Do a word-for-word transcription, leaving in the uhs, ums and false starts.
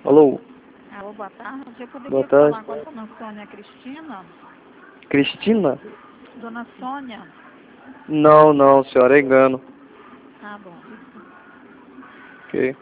Alô, Alô, boa tarde. Eu boa poderia tarde. falar com a dona Sônia Cristina? Cristina? Dona Sônia? Não, não, senhora, é engano. Ah, bom. Ok.